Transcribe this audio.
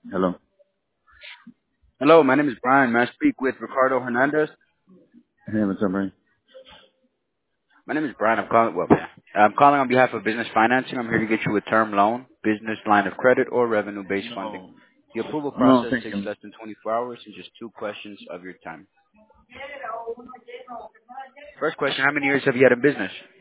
Hello. Hello, my name is Brian. May I speak with Ricardo Hernandez? Hey, what's up, Ray? My name is Brian. I'm calling on behalf of Business Financing. I'm here to get you a term loan, business line of credit, or revenue-based funding. No. The approval No, process thank takes you. less than 24 hours and just two questions of your time. First question, how many years have you had in business?